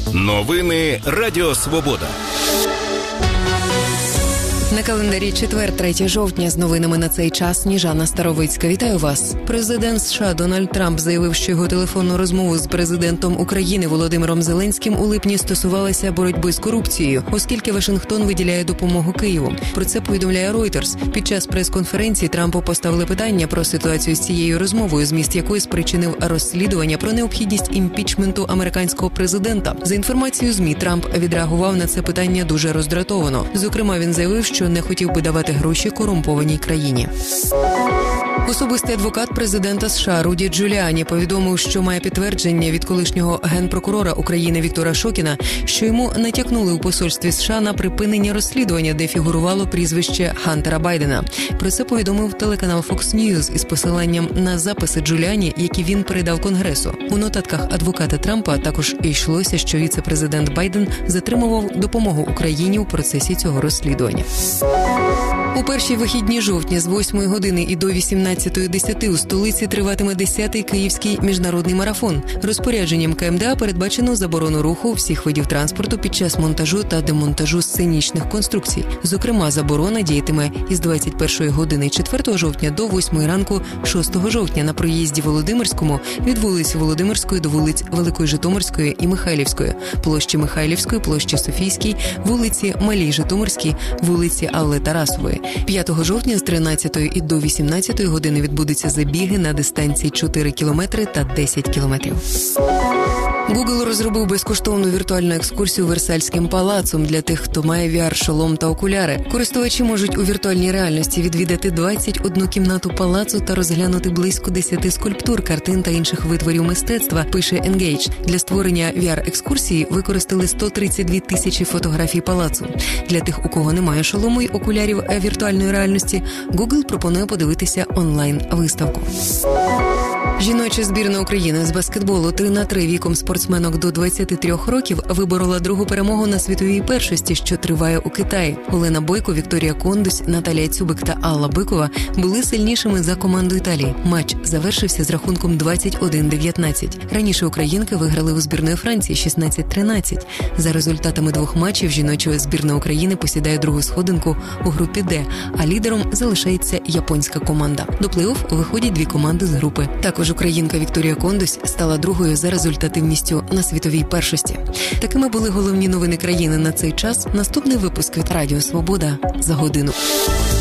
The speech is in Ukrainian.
Новини Радіо Свобода. На календарі четвер, 3 жовтня. З новинами на цей час Сніжана Старовицька. Вітаю вас. Президент США Дональд Трамп заявив, що його телефонну розмову з президентом України Володимиром Зеленським у липні стосувалася боротьби з корупцією, оскільки Вашингтон виділяє допомогу Києву. Про це повідомляє Reuters. Під час прес-конференції Трампу поставили питання про ситуацію з цією розмовою, зміст якої спричинив розслідування про необхідність імпічменту американського президента. За інформацією ЗМІ, Трамп відреагував на це питання дуже роздратовано. Зокрема, він заявив, що не хотів би давати гроші корумпованій країні. Особистий адвокат президента США Руді Джуліані повідомив, що має підтвердження від колишнього генпрокурора України Віктора Шокіна, що йому натякнули у посольстві США на припинення розслідування, де фігурувало прізвище Хантера Байдена. Про це повідомив телеканал Fox News із посиланням на записи Джуліані, які він передав Конгресу. У нотатках адвоката Трампа також йшлося, що віце-президент Байден затримував допомогу Україні у процесі цього розслідування. У перші вихідні жовтня з 8 години і до 18:10 у столиці триватиме 10-й Київський міжнародний марафон. Розпорядженням КМДА передбачено заборону руху всіх видів транспорту під час монтажу та демонтажу сценічних конструкцій. Зокрема, заборона діятиме із 21 години 4 жовтня до 8 ранку 6 жовтня на проїзді Володимирському від вулиці Володимирської до вулиць Великої Житомирської і Михайлівської, площі Михайлівської, площі Софійській, вулиці Малій Житомирській, вулиці Алли Тарасової. 5 жовтня з 13 і до 18 години відбудуться забіги на дистанції 4 кілометри та 10 кілометрів. Google розробив безкоштовну віртуальну екскурсію Версальським палацом для тих, хто має VR-шолом та окуляри. Користувачі можуть у віртуальній реальності відвідати 21 кімнату палацу та розглянути близько 10 скульптур, картин та інших витворів мистецтва, пише Engage. Для створення VR-екскурсії використали 132 тисячі фотографій палацу. Для тих, у кого немає шолому й окулярів віртуальної реальності, Google пропонує подивитися онлайн-виставку. Жіноча збірна України з баскетболу 3х3 віком спортсменок до 23 років виборола другу перемогу на світовій першості, що триває у Китаї. Олена Бойко, Вікторія Кондусь, Наталія Цюбик та Алла Бикова були сильнішими за команду Італії. Матч завершився з рахунком 21-19. Раніше українки виграли у збірної Франції 16-13. За результатами двох матчів жіноча збірна України посідає другу сходинку у групі Д, а лідером залишається японська команда. До плей-офф виходять дві команди з групи. Також українка Вікторія Кондусь стала другою за результативністю на світовій першості. Такими були головні новини країни на цей час. Наступний випуск від Радіо Свобода за годину.